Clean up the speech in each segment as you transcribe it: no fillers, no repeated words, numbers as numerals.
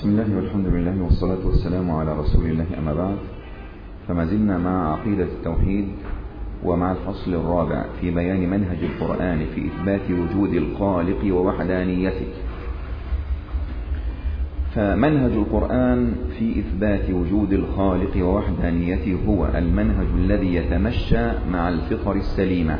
بسم الله والحمد لله والصلاة والسلام على رسول الله، أما بعد، فما زلنا مع عقيدة التوحيد ومع الفصل الرابع في بيان منهج القرآن في إثبات وجود الخالق ووحدانيته. فمنهج القرآن في إثبات وجود الخالق ووحدانيته هو المنهج الذي يتمشى مع الفطر السليمة.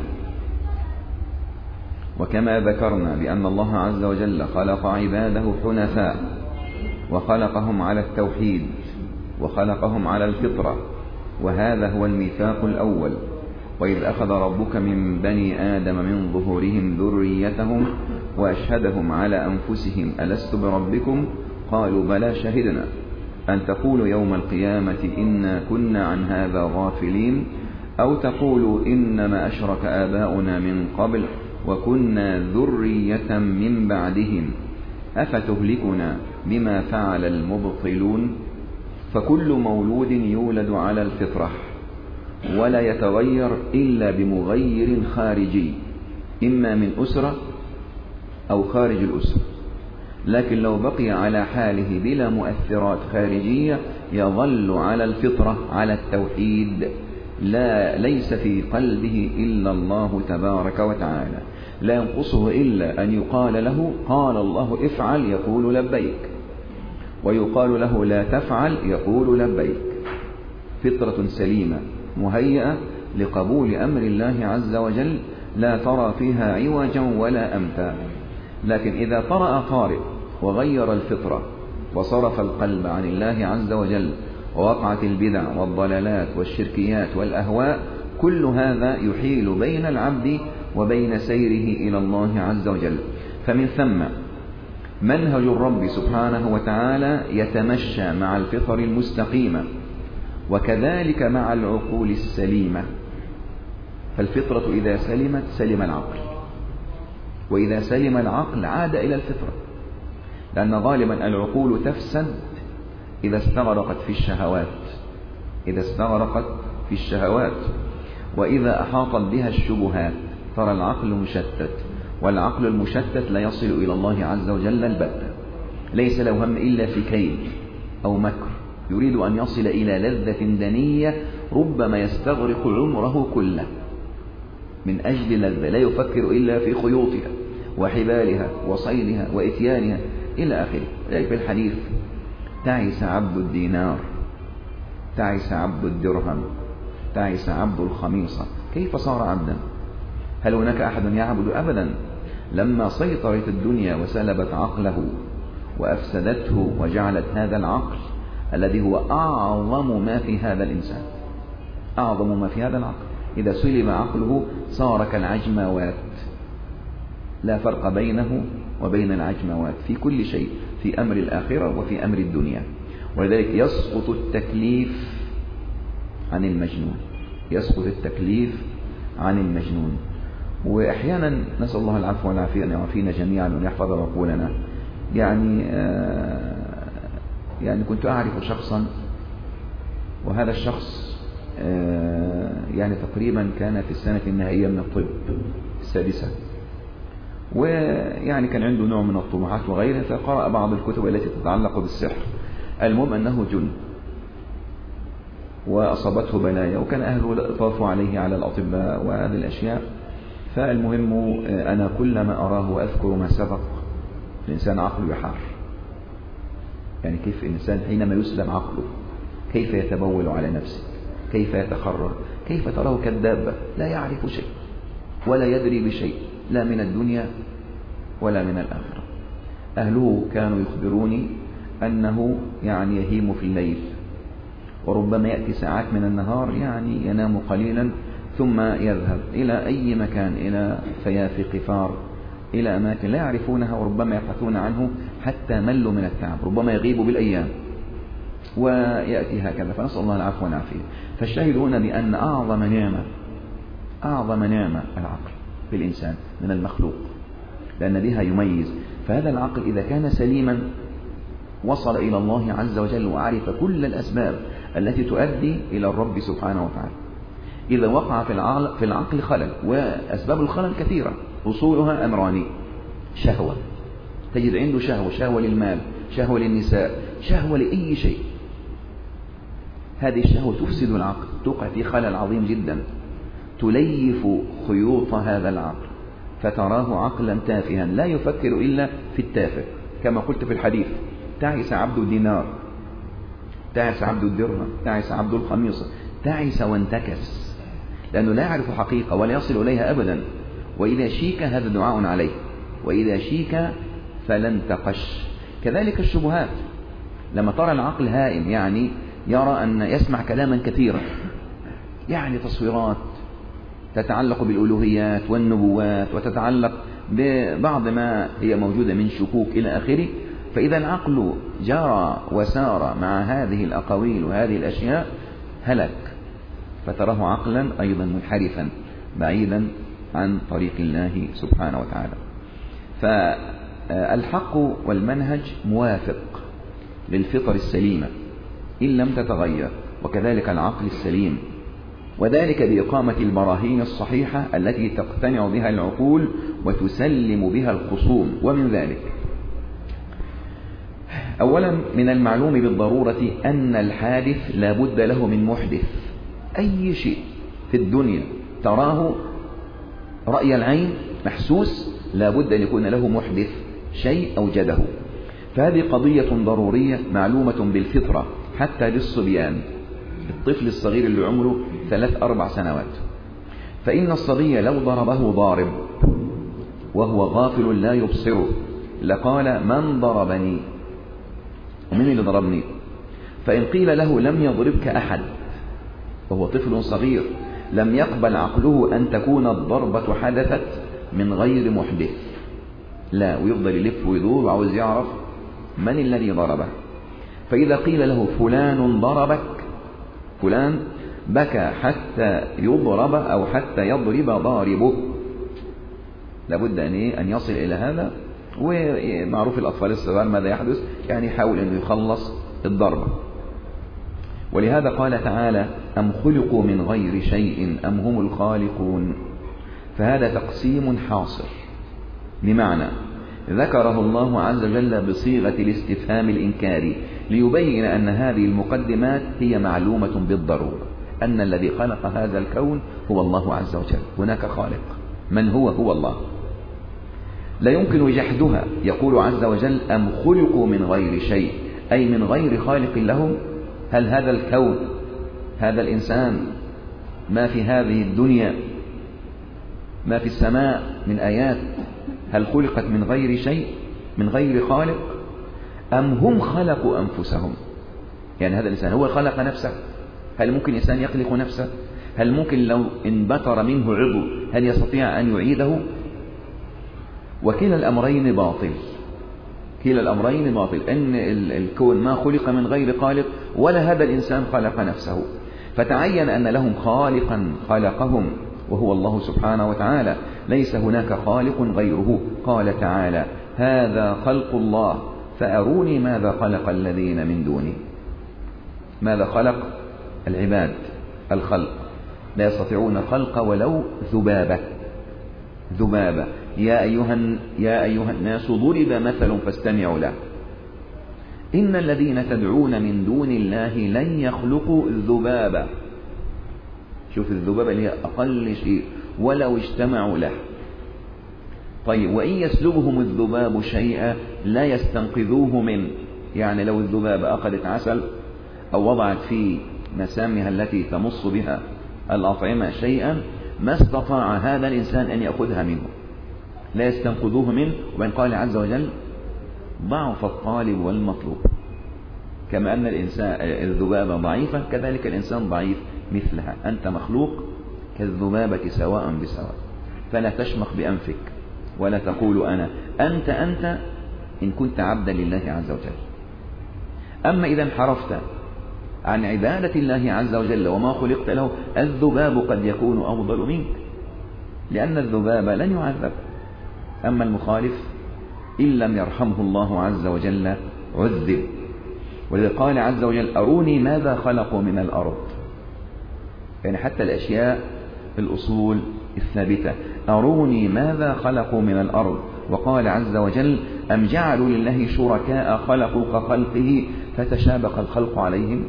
وكما ذكرنا بأن الله عز وجل خلق عباده حنفاء، وخلقهم على التوحيد، وخلقهم على الفطرة، وهذا هو الميثاق الأول. وإذ أخذ ربك من بني آدم من ظهورهم ذريتهم وأشهدهم على أنفسهم ألست بربكم قالوا بلى شهدنا أن تقولوا يوم القيامة إنا كنا عن هذا غافلين أو تقولوا إنما أشرك آباؤنا من قبل وكنا ذرية من بعدهم أفتهلكنا بما فعل المبطلون. فكل مولود يولد على الفطرة ولا يتغير إلا بمغير خارجي، إما من أسرة أو خارج الأسرة، لكن لو بقي على حاله بلا مؤثرات خارجية يظل على الفطرة على التوحيد، ليس في قلبه إلا الله تبارك وتعالى، لا ينقصه إلا أن يقال له قال الله افعل يقول لبيك، ويقال له لا تفعل يقول لبيك. فطرة سليمة مهيئة لقبول أمر الله عز وجل، لا ترى فيها عوجا ولا أمتا. لكن إذا طرأ طارئ وغير الفطرة وصرف القلب عن الله عز وجل ووقعت البدع والضلالات والشركيات والأهواء، كل هذا يحيل بين العبد وبين سيره إلى الله عز وجل. فمن ثم منهج الرب سبحانه وتعالى يتمشى مع الفطر المستقيمة، وكذلك مع العقول السليمة. فالفطرة إذا سلمت سلم العقل، وإذا سلم العقل عاد إلى الفطرة، لأن غالبا العقول تفسد إذا استغرقت في الشهوات، وإذا أحاطت بها الشبهات. ترى العقل مشتت، والعقل المشتت لا يصل إلى الله عز وجل البتة، ليس له هم إلا في كيد أو مكر، يريد أن يصل إلى لذة دنية ربما يستغرق عمره كله من أجل لذة، لا يفكر إلا في خيوطها وحبالها وصيدها وإتيانها إلى آخره. ذلك في الحديث: تعس عبد الدينار، تعس عبد الدرهم، تعس عبد الخميصة. كيف صار عبدا؟ هل هناك أحد يعبد؟ أبدا. لما سيطرت الدنيا وسلبت عقله وأفسدته وجعلت هذا العقل الذي هو أعظم ما في هذا الإنسان، أعظم ما في هذا العقل، إذا سلب عقله صار كالعجموات، لا فرق بينه وبين العجموات في كل شيء، في أمر الآخرة وفي أمر الدنيا. ولذلك يسقط التكليف عن المجنون، يسقط التكليف عن المجنون. وأحيانا نسأل الله العفو والعافية أن يعافينا جميعا وأن يحفظ عقولنا. يعني كنت أعرف شخصا، وهذا الشخص يعني تقريبا كان في السنة النهائية من الطب السادسة، ويعني كان عنده نوع من الطموحات وغيرها، فقرأ بعض الكتب التي تتعلق بالسحر. المهم أنه جن وأصابته بلايا، وكان أهله طافوا عليه على الأطباء وهذه الأشياء. فالمهم أنا كلما أراه وأذكر ما سبق، الإنسان عقله يحار. يعني كيف الإنسان حينما يسلم عقله كيف يتبول على نفسه، كيف يتخرج، كيف تراه كالدابة لا يعرف شيء ولا يدري بشيء، لا من الدنيا ولا من الآخرة. أهله كانوا يخبروني أنه يعني يهيم في الليل، وربما يأتي ساعات من النهار يعني ينام قليلا ثم يذهب إلى أي مكان، إلى فيافي قفار، إلى أماكن لا يعرفونها، وربما يبحثون عنه حتى ملوا من التعب، ربما يغيب بالأيام ويأتي هكذا. فنسأل الله العفو والعافية. فالشاهد هنا بأن أعظم نعمة العقل في الإنسان من المخلوق، لأن بها يميز. فهذا العقل إذا كان سليما وصل إلى الله عز وجل وعرف كل الأسباب التي تؤدي إلى الرب سبحانه وتعالى. إذا وقع في العقل خلل، وأسباب الخلل كثيرة، أصولها أمران: شهوة تجد عنده شهوة للمال، شهوة للنساء، شهوة لأي شيء. هذه الشهوة تفسد العقل، توقع في خلل عظيم جدا، تليف خيوط هذا العقل، فتراه عقلا تافها لا يفكر إلا في التافه. كما قلت في الحديث: تعس عبد الدينار، تعس عبد الدرهم، تعس عبد الخميصة، تعس وانتكس، لأنه لا يعرف حقيقة ولا يصل إليها أبدا. وإذا شيك هذا دعاء عليه، وإذا شيك فلن تقش. كذلك الشبهات، لما ترى العقل هائم، يعني يرى أن يسمع كلاما كثيرا، يعني تصويرات تتعلق بالألوهيات والنبوات، وتتعلق ببعض ما هي موجودة من شكوك إلى آخره. فإذا العقل جرى وسار مع هذه الأقاويل وهذه الأشياء هلك، فتراه عقلا أيضا منحرفا بعيدا عن طريق الله سبحانه وتعالى. فالحق والمنهج موافق للفطر السليمة إن لم تتغير، وكذلك العقل السليم، وذلك بإقامة البراهين الصحيحة التي تقتنع بها العقول وتسلم بها الخصوم. ومن ذلك: أولا، من المعلوم بالضرورة أن الحادث لا بد له من محدث. أي شيء في الدنيا تراه رأي العين محسوس لا بد أن يكون له محدث، شيء أوجده. فهذه قضية ضرورية معلومة بالفطرة حتى للصبيان، الطفل الصغير اللي عمره 3-4 سنوات، فإن الصبي لو ضربه ضارب وهو غافل لا يبصره لقال: من ضربني؟ ومن اللي ضربني؟ فإن قيل له: لم يضربك أحد، وهو طفل صغير لم يقبل عقله أن تكون الضربة حدثت من غير محدث، لا، ويفضل يلف ويدور وعاوز يعرف من الذي ضربه. فإذا قيل له: فلان ضربك، فلان بكى حتى يضرب أو حتى يضرب ضاربه، لابد أن يصل إلى هذا. ومعروف الأطفال الصغار ماذا يحدث؟ يعني يحاول أن يخلص الضربة. ولهذا قال تعالى: أم خلقوا من غير شيء أم هم الخالقون. فهذا تقسيم حاصر، بمعنى ذكره الله عز وجل بصيغة الاستفهام الإنكاري ليبين أن هذه المقدمات هي معلومة بالضرورة، أن الذي خلق هذا الكون هو الله عز وجل، هناك خالق. من هو؟ هو الله، لا يمكن جحدها. يقول عز وجل: أم خلقوا من غير شيء، أي من غير خالق لهم. هل هذا الكون، هذا الإنسان، ما في هذه الدنيا، ما في السماء من آيات، هل خلقت من غير شيء، من غير خالق؟ أم هم خلقوا أنفسهم؟ يعني هذا الإنسان هو خلق نفسه؟ هل ممكن إنسان يخلق نفسه؟ هل ممكن لو انبتر منه عضو هل يستطيع أن يعيده؟ وكلا الأمرين باطل، كلا الأمرين باطل، أن الكون ما خلق من غير خالق، ولا هذا الإنسان خلق نفسه. فتعين أن لهم خالقا خلقهم وهو الله سبحانه وتعالى، ليس هناك خالق غيره. قال تعالى: هذا خلق الله فأروني ماذا خلق الذين من دونه. ماذا خلق؟ العباد، الخلق، لا يستطيعون الخلق ولو ذبابة. ذبابة. يا أيها الناس ضرب مثل فاستمعوا له، إن الذين تدعون من دون الله لن يخلقوا الذبابة. شوف الذبابة اللي هي أقل شيء، ولو اجتمعوا له. طيب، وإن يسلبهم الذباب شيئا لا يستنقذوه منه. يعني لو الذبابة أخذت عسل أو وضعت في مسامها التي تمص بها الأطعمة شيئا ما استطاع هذا الإنسان أن يأخذها منه، لا يستنقذوه منه. وبين قال عز وجل: ضعف الطالب والمطلوب. كما أن الذبابة ضعيفة، كذلك الإنسان ضعيف مثلها. أنت مخلوق كالذبابة سواء بسواء، فلا تشمخ بأنفك ولا تقول أنت إن كنت عبدا لله عز وجل. أما إذا انحرفت عن عبادة الله عز وجل وما خلقت له، الذباب قد يكون أفضل منك، لأن الذباب لن يعذب. أما المخالف إن لم يرحمه الله عز وجل عذب. ولذا قال عز وجل: أروني ماذا خلقوا من الأرض. يعني حتى الأشياء الأصول الثابتة، أروني ماذا خلقوا من الأرض. وقال عز وجل: أم جعلوا لله شركاء خلقوا كخلقه فتشابه الخلق عليهم.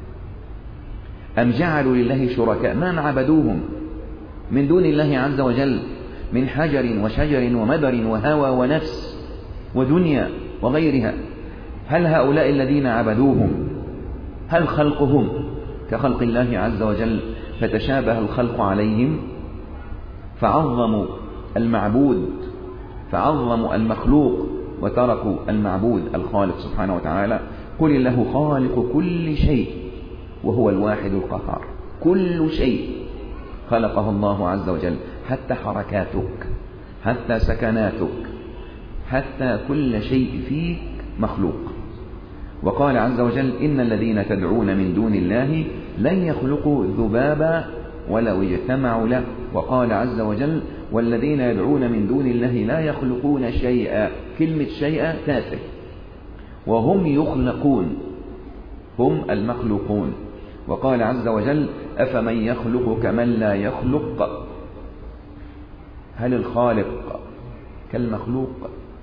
أم جعلوا لله شركاء من عبدوهم من دون الله عز وجل من حجر وشجر ومدر وهوى ونفس ودنيا وغيرها، هل هؤلاء الذين عبدوهم هل خلقهم كخلق الله عز وجل فتشابه الخلق عليهم؟ فعظموا المعبود، فعظموا المخلوق وتركوا المعبود الخالق سبحانه وتعالى. قل الله خالق كل شيء وهو الواحد القهار. كل شيء خلقه الله عز وجل، حتى حركاتك، حتى سكناتك، حتى كل شيء فيك مخلوق. وقال عز وجل إن الذين تدعون من دون الله لن يخلقوا ذبابا ولو اجتمعوا له. وقال عز وجل والذين يدعون من دون الله لا يخلقون شيئا. كلمة شيئا تافه، وهم يخلقون، هم المخلوقون. وقال عز وجل أفمن يخلق كمن لا يخلق. هل الخالق كالمخلوق؟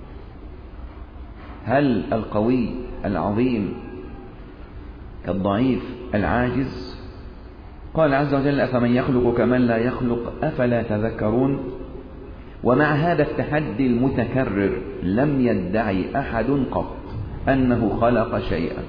هل القوي العظيم كالضعيف العاجز؟ قال عز وجل أفمن يخلق كمن لا يخلق أفلا تذكرون. ومع هذا التحدي المتكرر لم يدعي أحد قط أنه خلق شيئا،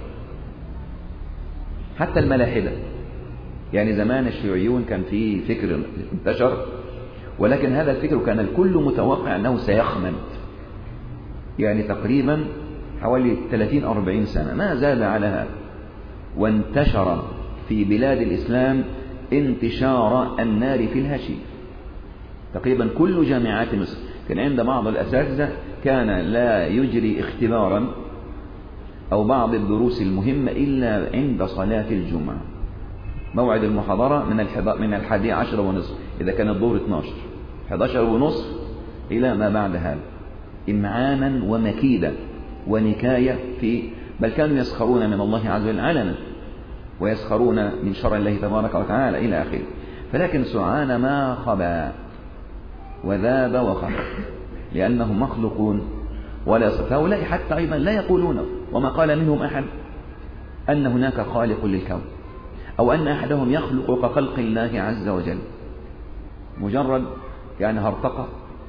حتى الملاحدة. يعني زمان الشيوعيون كان في فكر انتشر، ولكن هذا الفكر كان الكل متوقع أنه سيخمد، يعني تقريبا حوالي 30-40 سنة ما زاد على هذا، وانتشر في بلاد الإسلام انتشار النار في الهشيم. تقريبا كل جامعات مصر كان عند بعض الأساتذة كان لا يجري اختبارا أو بعض الدروس المهمة إلا عند صلاة الجمعة. موعد المحاضرة من 11:30 إذا كان الظهر 12، 11:30 إلى ما بعد هذا، إمعانا ومكيدة ونكاية بل كانوا يسخرون من الله عز وجل علنا، ويسخرون من شرع الله تبارك وتعالى إلى آخره. فلكن سرعان ما خبا وذاب وخفى، لأنهم مخلوقون ولا يصف. هؤلاء حتى أيضا لا يقولون، وما قال منهم أحد أن هناك خالق للكون، أو أن أحدهم يخلق كخلق الله عز وجل. مجرد يعني هرطقة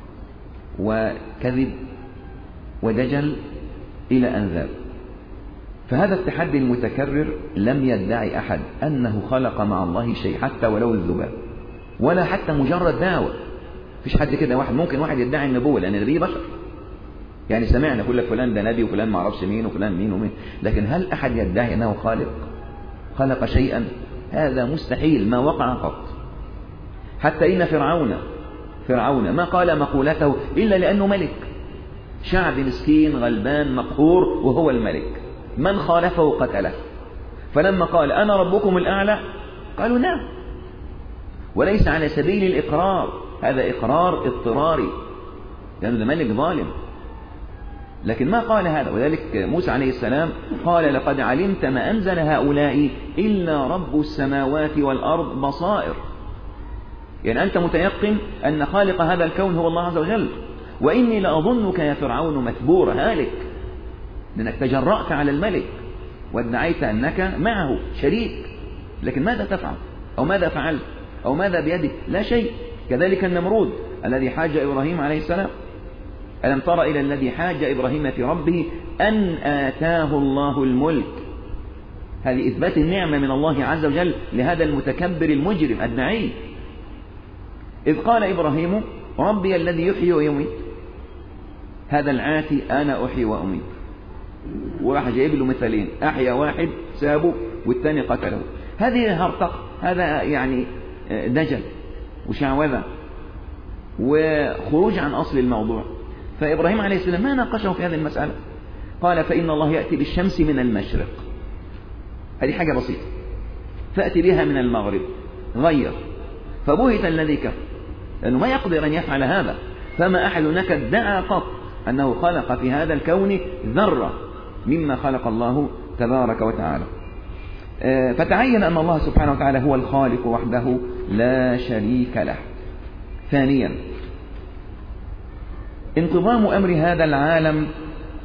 وكذب ودجل إلى أن ذاب. فهذا التحدي المتكرر لم يدعي أحد أنه خلق مع الله شيء، حتى ولو الذباب، ولا حتى مجرد دعوة. فيش حد كده ممكن واحد يدعي النبوة، لأن النبي بشر، يعني سمعنا كل فلان ده نبي وفلان ما عرفش مين وفلان مين ومين، لكن هل أحد يدعي أنه خلق شيئا؟ هذا مستحيل، ما وقع قط. حتى إن فرعون ما قال مقولته إلا لأنه ملك، شعب مسكين غلبان مقهور وهو الملك، من خالفه قتله. فلما قال أنا ربكم الأعلى قالوا نعم، وليس على سبيل الإقرار، هذا إقرار اضطراري لأنه ده ملك ظالم. لكن ما قال هذا. وذلك موسى عليه السلام قال لقد علمت ما أنزل هؤلاء إلا رب السماوات والأرض بصائر، يعني أنت متيقن أن خالق هذا الكون هو الله عز وجل، وإني لأظنك يا فرعون مثبورا هالك، لأنك تجرأت على الملك وادعيت أنك معه شريك، لكن ماذا تفعل أو ماذا فعلت أو ماذا بيدك؟ لا شيء. كذلك النمرود الذي حاج إبراهيم عليه السلام، ألم تر إلى الذي حاج إبراهيم في ربه أن آتاه الله الملك. هذه إثبات النعمة من الله عز وجل لهذا المتكبر المجرم الدعي. إذ قال إبراهيم ربي الذي يحيي ويميت، هذا العاتي أنا أحيي وأميت، وراح جايب له مثالين، أحيا واحد سابه والثاني قتله. هذه هرطقة، هذا يعني دجل وشعوذة وخروج عن أصل الموضوع. فإبراهيم عليه السلام ما ناقشه في هذه المسألة، قال فإن الله يأتي بالشمس من المشرق، هذه حاجة بسيطة، فأتي بها من المغرب، غير. فبهت الذي كفر، لأنه ما يقدر أن يفعل هذا. فما أحد هناك ادعى قط أنه خلق في هذا الكون ذرة مما خلق الله تبارك وتعالى. فتعين أن الله سبحانه وتعالى هو الخالق وحده لا شريك له. ثانيا، انتظام أمر هذا العالم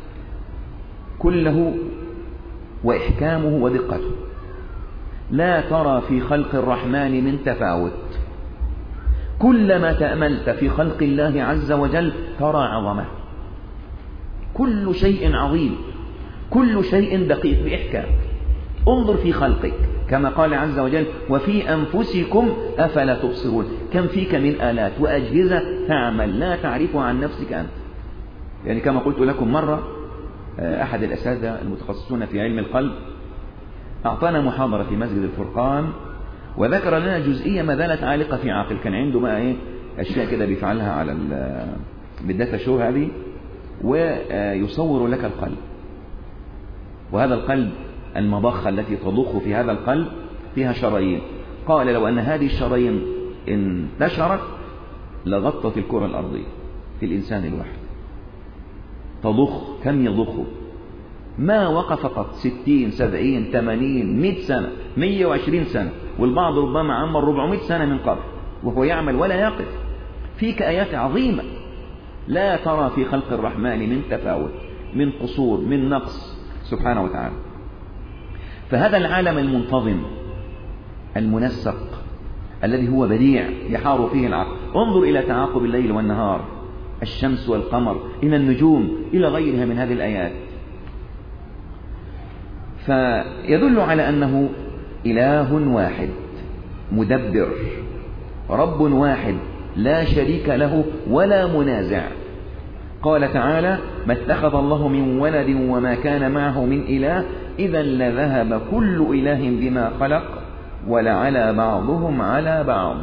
كله وإحكامه ودقته. لا ترى في خلق الرحمن من تفاوت. كلما تأملت في خلق الله عز وجل ترى عظمة. كل شيء عظيم، كل شيء دقيق بإحكام. انظر في خلقك كما قال عز وجل: وفي أنفسكم أفلا تبصرون. كم فيك من آلات وأجهزة تعمل لا تعرفها عن نفسك أنت. يعني كما قلت لكم مرة، أحد الأساتذة المتخصصون في علم القلب أعطانا محاضرة في مسجد الفرقان، وذكر لنا جزئية ما زالت عالقة في عقل. كان عنده بقى أشياء كده بيفعلها على بالداتا شو هذه، ويصور لك القلب. وهذا القلب، المضخة التي تضخ في هذا القلب فيها شرايين. قال لو أن هذه الشرايين انتشرت لغطت الكرة الأرضية في الإنسان الواحد. تضخ، كم يضخ؟ ما وقف قط 60 70 80 100 سنة 120 سنة، والبعض ربما عمر 400 سنة من قبل وهو يعمل ولا يقف. فيك آيات عظيمة لا ترى في خلق الرحمن من تفاوت، من قصور، من نقص سبحانه وتعالى. فهذا العالم المنتظم المنسق الذي هو بديع يحار فيه العقل. انظر إلى تعاقب الليل والنهار، الشمس والقمر، إلى النجوم، إلى غيرها من هذه الآيات. فيدل على أنه إله واحد مدبر، رب واحد لا شريك له ولا منازع. قال تعالى: ما اتخذ الله من ولد وما كان معه من إله إذا لذهب كل إله بما خلق ولعلى بعضهم على بعض.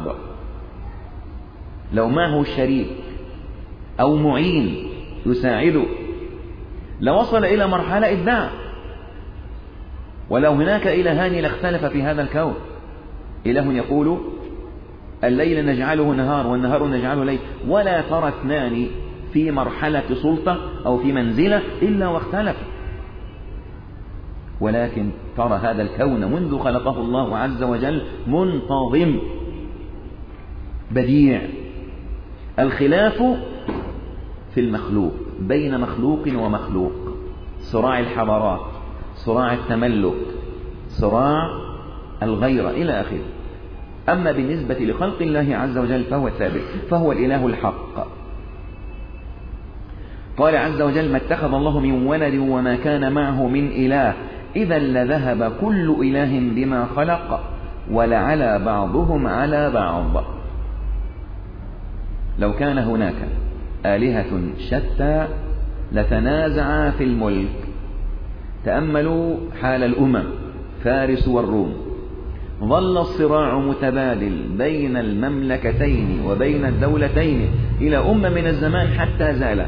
لو معه شريك أو معين يساعده لوصل إلى مرحلة إبداع. ولو هناك إلهان لاختلف في هذا الكون. إله يقول الليل نجعله نهار والنهار نجعله ليل، ولا ترى اثنان في مرحلة سلطة أو في منزلة إلا واختلف. ولكن ترى هذا الكون منذ خلقه الله عز وجل منتظم بديع. الخلاف في المخلوق، بين مخلوق ومخلوق، صراع الحضارات، صراع التملك، صراع الغيرة إلى آخره. أما بالنسبة لخلق الله عز وجل فهو ثابت، فهو الإله الحق. قال عز وجل: ما اتخذ الله من ولد وما كان معه من إله إذا لذهب كل إله بما خلق ولعلى بعضهم على بعض. لو كان هناك آلهة شتى لتنازعا في الملك. تأملوا حال الأمم فارس والروم، ظل الصراع متبادل بين المملكتين وبين الدولتين إلى من الزمان حتى زال.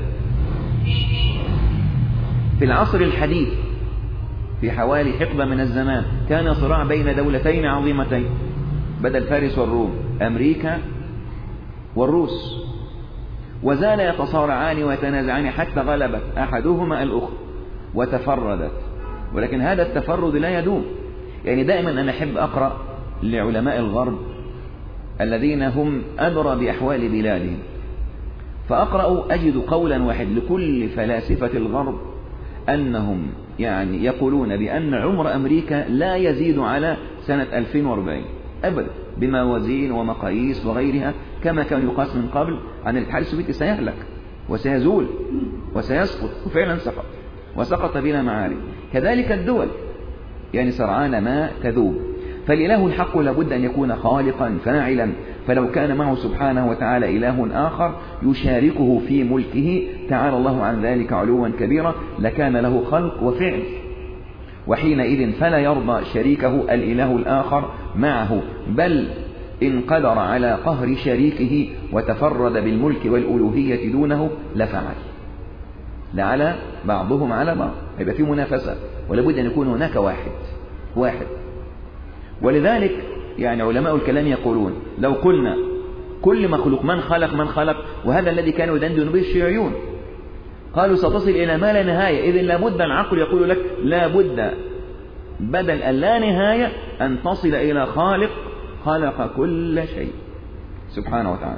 في العصر الحديث في حوالي حقبة من الزمان كان صراع بين دولتين عظيمتين بدل فارس والروم، أمريكا والروس، وزال يتصارعان ويتنازعان حتى غلبت أحدهما الأخرى وتفردت. ولكن هذا التفرد لا يدوم. يعني دائما أنا أحب أقرأ لعلماء الغرب الذين هم أدرى بأحوال بلادهم، فأقرأ أجد قولا واحد لكل فلاسفة الغرب أنهم يعني يقولون بأن عمر أمريكا لا يزيد على سنة 2040 أبدا، بموازين ومقاييس وغيرها، كما كان يقاس من قبل عن الاتحاد السوفيتي سيهلك وسيزول وسيسقط، وفعلا سقط وسقط بلا معالي. كذلك الدول يعني سرعان ما تذوب. فالإله الحق لابد أن يكون خالقا فاعلا، فلو كان معه سبحانه وتعالى إله آخر يشاركه في ملكه تعالى الله عن ذلك علوا كبيرا لكان له خلق وفعل، وحينئذ فلا يرضى شريكه الإله الآخر معه، بل إن قدر على قهر شريكه وتفرد بالملك والألوهية دونه لفعل، لعلى بعضهم على بعض، يبقى في منافسة، ولابد أن يكون هناك واحد. ولذلك يعني علماء الكلام يقولون لو قلنا كل مخلوق من خلق، وهذا الذي كانوا يدندن به الشيوعيون، قالوا ستصل إلى ما لا نهاية. إذن لابد العقل يقول لك لابد بدل اللا نهاية أن تصل إلى خالق خلق كل شيء سبحانه وتعالى.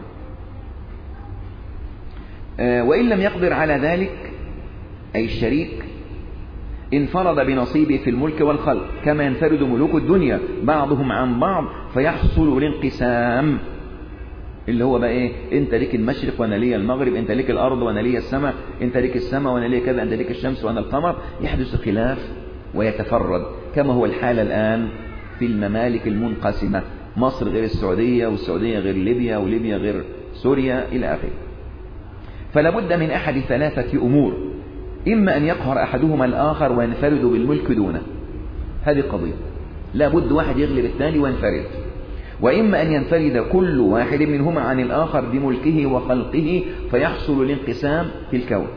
وإن لم يقدر على ذلك أي الشريك انفرد بنصيبه في الملك والخلق كما ينفرد ملوك الدنيا بعضهم عن بعض فيحصل الانقسام، اللي هو بقى ايه؟ انت ليك المشرق وانا لي المغرب، انت ليك الارض وانا لي السماء، انت ليك السماء وانا لي كذا، انت ليك الشمس وانا القمر. يحدث خلاف ويتفرد كما هو الحال الآن في الممالك المنقسمة، مصر غير السعودية، والسعودية غير ليبيا، وليبيا غير سوريا إلى آخره. فلا بد من أحد ثلاثة أمور: إما أن يقهر أحدهما الآخر وينفرد بالملك دونه، هذه قضية لا بد واحد يغلب الثاني وينفرد، وإما أن ينفرد كل واحد منهما عن الآخر بملكه وخلقه فيحصل الانقسام في الكون،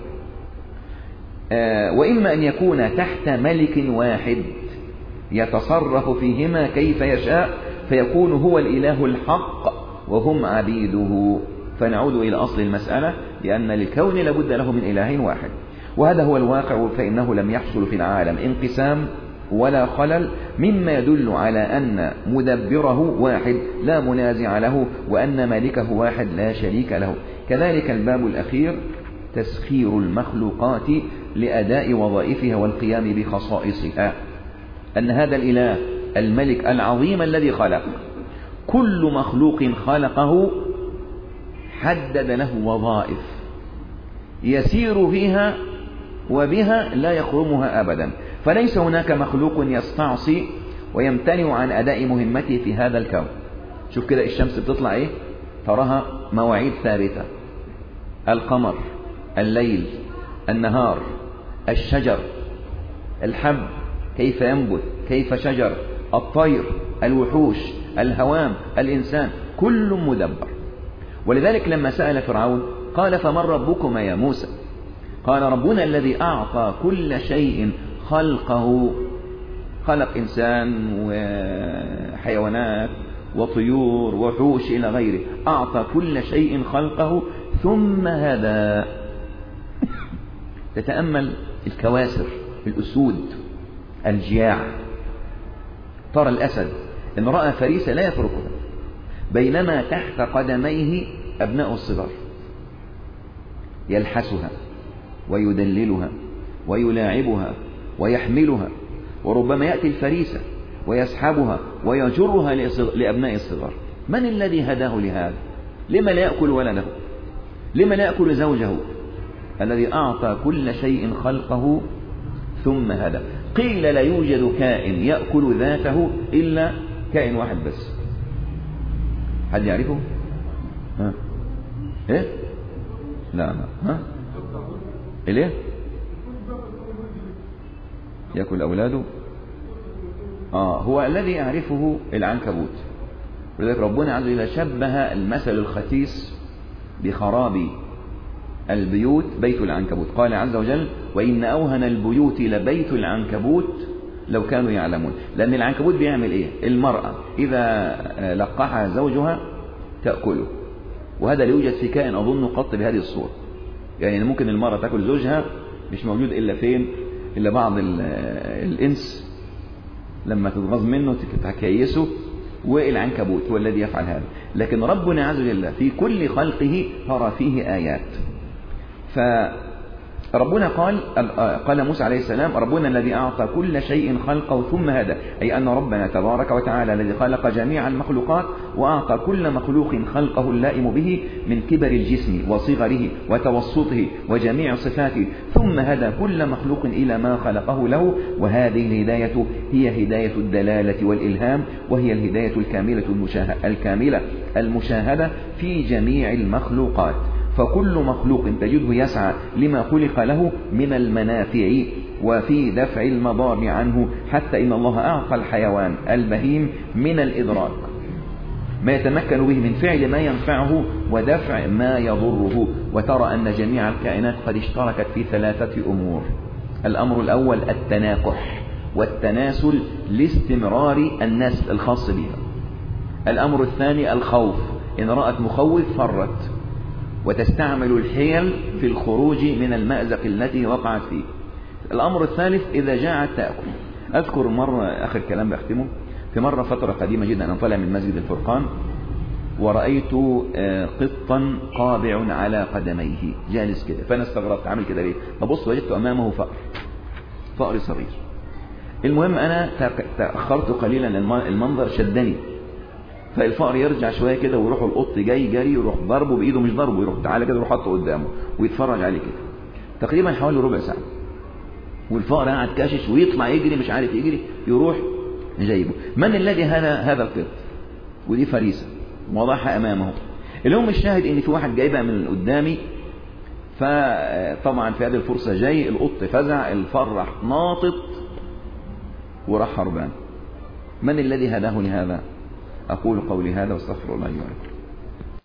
وإما أن يكون تحت ملك واحد يتصرف فيهما كيف يشاء فيكون هو الإله الحق وهم عبيده. فنعود إلى أصل المسألة، لأن للكون لابد له من إله واحد، وهذا هو الواقع، فإنه لم يحصل في العالم انقسام ولا خلل، مما يدل على أن مدبره واحد لا منازع له، وأن مالكه واحد لا شريك له. كذلك الباب الأخير تسخير المخلوقات لأداء وظائفها والقيام بخصائصها، أن هذا الإله الملك العظيم الذي خلق كل مخلوق خلقه حدد له وظائف يسير فيها وبها لا يخرمها أبدا، فليس هناك مخلوق يستعصي ويمتنع عن أداء مهمته في هذا الكون. شوف كده الشمس بتطلع إيه؟ تراها مواعيد ثابتة، القمر، الليل، النهار، الشجر، الحب كيف ينبت، كيف شجر، الطير، الوحوش، الهوام، الإنسان، كل مدبر. ولذلك لما سأل فرعون قال: فمن ربكما يا موسى؟ قال: ربنا الذي أعطى كل شيء خلقه، خلق إنسان وحيوانات وطيور وحوش إلى غيره، أعطى كل شيء خلقه ثم هدى. تتأمل الكواسر، الأسود، الجياع، ترى الأسد إن رأى فريسة لا يتركها، بينما تحت قدميه أبناء الصغار يلحسها ويدللها ويلاعبها ويحملها، وربما يأتي الفريسة ويسحبها ويجرها لأبناء الصغار. من الذي هداه لهذا؟ لما لا يأكل ولده؟ لما لا يأكل زوجه؟ الذي أعطى كل شيء خلقه ثم هدى. قيل لا يوجد كائن يأكل ذاته إلا كائن واحد بس. حد يعرفه؟ ها؟ إيه؟ لا. ها؟ إليه؟ يأكل أولاده؟ هو الذي يعرفه العنكبوت. ولذلك ربنا عز وجل شبه المثل الخسيس بخراب البيوت بيت العنكبوت. قال عز وجل: وإن أوهن البيوت لبيت العنكبوت لو كانوا يعلمون. لأن العنكبوت بيعمل إيه؟ المرأة إذا لقحها زوجها تأكله، وهذا لا يوجد في كائن أظن قط بهذه الصورة. يعني ممكن المرأة تأكل زوجها، مش موجود إلا فين؟ إلا بعض الإنس لما تتغاظ منه تكيسه، والعنكبوت هو الذي يفعل هذا. لكن ربنا عز وجل في كل خلقه ترى فيه آيات. فربنا قال موسى عليه السلام: ربنا الذي أعطى كل شيء خلقه ثم هدى، أي أن ربنا تبارك وتعالى الذي خلق جميع المخلوقات وأعطى كل مخلوق خلقه اللائم به من كبر الجسم وصغره وتوسطه وجميع صفاته، ثم هدى كل مخلوق إلى ما خلقه له. وهذه الهداية هي هداية الدلالة والإلهام، وهي الهداية الكاملة المشاهدة في جميع المخلوقات. فكل مخلوق تجده يسعى لما خلق له من المنافع وفي دفع المضار عنه، حتى إن الله أعطى الحيوان البهيم من الإدراك ما يتمكن به من فعل ما ينفعه ودفع ما يضره. وترى أن جميع الكائنات قد اشتركت في ثلاثة أمور: الأمر الأول التناكح والتناسل لاستمرار النسل الخاص بها. الأمر الثاني الخوف، إن رأت مخوف فرت وتستعمل الحيل في الخروج من المأزق التي وقعت فيه. الأمر الثالث إذا جاعت تأكل. أذكر مرة، آخر كلام بختمه، في مرة فترة قديمة جدا أنا طالع من مسجد الفرقان ورأيت قطا قابع على قدميه جالس كده، فأنا استغربت عامل كده ليه؟ فبص وجدت أمامه فأر صغير. المهم أنا تأخرت قليلا، المنظر شدني، فالفأر يرجع شوية كده ويروح القط جاي جري ويروح ضربه بإيده، مش ضربه، يروح تعالى كده، يروح حطه قدامه ويتفرج عليه كده تقريبا حوالي ربع ساعة، والفأر قاعد كاشش ويطلع يجري مش عارف يجري، يروح جايبه. من الذي هذا القط؟ ودي فريسة وضعها أمامه. اليوم الشاهد إن في واحد جايبها من قدامي، فطبعا في هذه الفرصة جاي القط فزع، الفأر راح ناطط وراح هربان. من الذي هداه لهذا؟ أقول قولي هذا واستغفر الله لي ولكم.